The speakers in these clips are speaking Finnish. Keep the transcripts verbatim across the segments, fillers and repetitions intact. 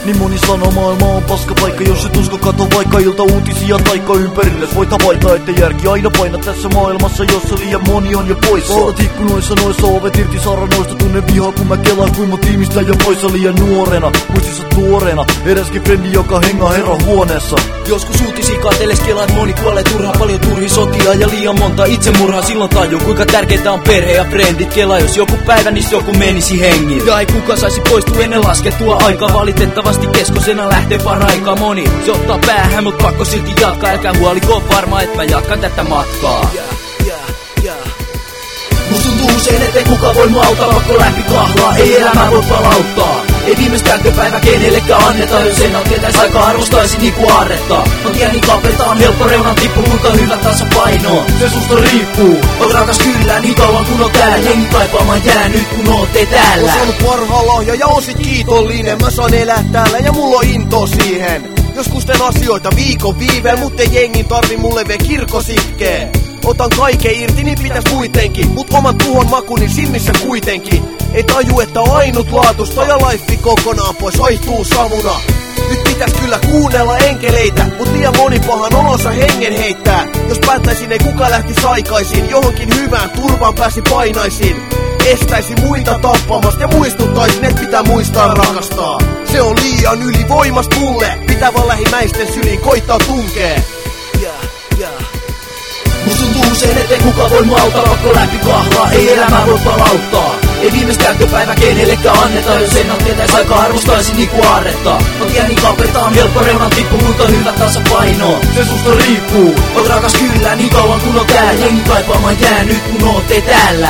Niin moni sanoo maailma on paskapaikka, jos et usko kato vaikka ilta uutisia taikka ympärille. Voit havaita, että järki aina paina tässä maailmassa, jossa liian moni on jo poissa. Vallat ikkunoissa noissa ovet irti saranoista, tunne vihaa kun mä kelaan kuin mun tiimistä jo poissa liian nuorena. Muistissa tuoreena, eräskin frendi joka hengaa herran huoneessa. Joskus uutisia katselles kelaan, moni kuolee turhaan, paljon turhi sotia ja liian monta itsemurhaa. Silloin tajuu kuinka tärkeitä on perhe ja frendit. Kelaa jos joku päivä niistä joku menisi hengiltä. Ja ei kuka saisi poistua ennen laskettua aikaa. Valitettavasti keskosena lähtee paraikaa moni. Se ottaa päähän mut pakko silti jatkaa. Älkää huoliko varma et mä jatkan tätä matkaa. yeah, yeah, yeah. Musta tuntuu usein ettei kuka voi mua auttaa. Pakko läpi kahlaa, ei elämää voi palauttaa. Ei viimeistä käyttöpäivä kenellekään anneta. Jos en on tietäis aika arvostaisin niinku aarretta. On tieni kapelta on helppo reunan tippu. Kuinka hyvä tasapaino, se susta riippuu. Oot rakas kyllä niin kauan kun on tää. Jengi kaipaamaan jää nyt kun ootte täällä. Oon saanut parhaan lahja ja oon sit kiitollinen. Mä saan elää täällä ja mulla on into siihen. Joskus teen asioita viikon viiveen, mut ei jengin tarvi mulle vie kirkkositkeen. Otan kaiken irti, niin pitäis kuitenkin. Mut oman tuhon makuni silmissä kuitenkin. Ei taju, että on ainutlaatusta ja laifi kokonaan pois vaihtuu savuna. Nyt pitäis kyllä kuunnella enkeleitä, mut liian moni pahan olonsa hengen heittää. Jos päättäisin ei kuka lähtis aikaisin, johonkin hyvään turvaan pääsi painaisin. Estäisi muita tappamasta ja muistuttaisin, et pitää muistaa rakastaa. Se on liian ylivoimast mulle, pitää vaan lähimmäisten syliin koittaa tunkee. Yeah, yeah. Musta tuntuu usein ettei kuka voi mua auttaa. Pakko läpi kahlaa, ei elämää voi palauttaa. Ei viimeistä käyttöpäivä kenellekään anneta. Jos en on tietäis aika arvostaisin niinku aarretta. On tieni kapelta on helppo reunan tippu. Kuinka hyvä tasapaino, se susta riippuu. Oot rakas kyllä niin kauan kun on tää. Jengi kaipaamaan jää nyt kun ootte täällä.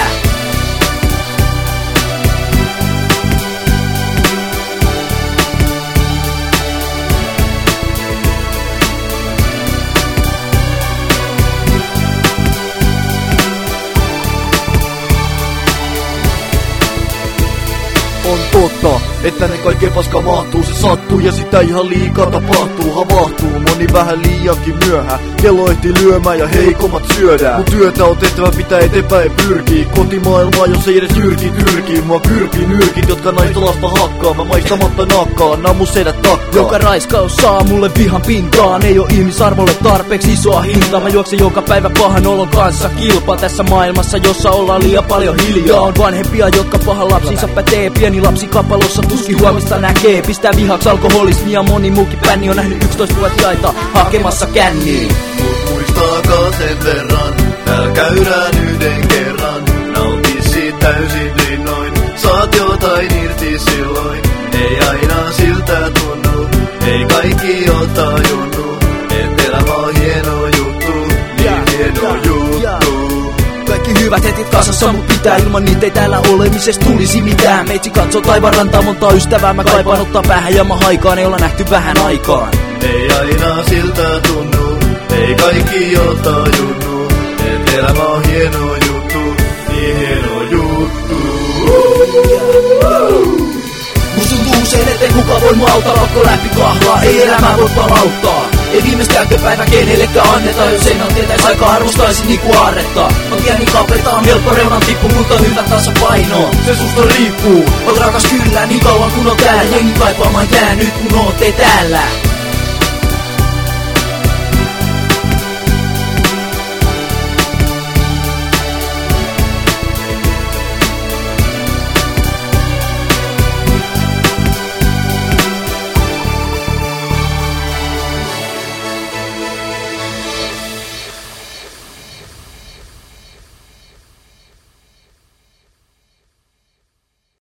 On totta, että ne kaikkeen paska mahtuu. Se sattuu ja sitä ihan liikaa tapahtuu. Havahtuu moni vähän liiankin myöhään. Kello ehtii lyömään ja heikommat syödään. Mun työtä on tehtävä pitää eteenpäin pyrkii. Kotimaailmaa jos ei edes jyrki tyrkii. Mua pyrkii nyrkit jotka naista lasta hakkaa. Mä maistamatta nakkaan, nää mun sedät takkaa. Joka raiskaus saa mulle vihan pintaan. Ei oo ihmisarvolle tarpeeksi isoa hintaa. Mä juoksen joka päivä pahan olon kanssa kilpaa. Tässä maailmassa jossa ollaan liian paljon hiljaa. On vanhempia jotka pahan lapsinsa pätee. Pieni lapsi kapalossa tuskin huomista näkee. Pistää vihaks alkoholismia, moni muukin pänni on nähnyt yksitoistavuotiaita hakemassa känniin. Mut muistaakaa sen verran, täällä käydään yhden kerran. Nauti siitä täysin linnoin, saat jotain irti silloin. Ei aina siltä tunnu, ei kaikki oo tajunnut. Et elämä on hieno juttu, niin hieno juttu. Kaikki hyvät hetit kasassa, mut pitää ilman niitä ei täällä olemisesta tulisi mitään. Meitsi katsoo taivaan rantaa, montaa ystävää mä kaipaan ottaa päähän ja mä haikaan, ei olla nähty vähän aikaan. Ei aina siltä tunnu, ei kaikki oo tajunnut. Et elämä on hieno juttu, niin hieno juttu. Musta tuntuu usein ettei kuka voi mua auttaa. Pakko läpi kahlaa, ei elämää voi palauttaa. Ei viimeistä käyttöpäivä kenellekään anneta. Jos en on tietäis aika arvostaisin niinku aarretta. On tieni kapelta on helppo reunan tippu. Kuinka hyvä tasapaino, se susta riippuu. Oot rakas kyllä niin kauan kun on tää. Jengi kaipaamaan jää nyt kun ootte täällä.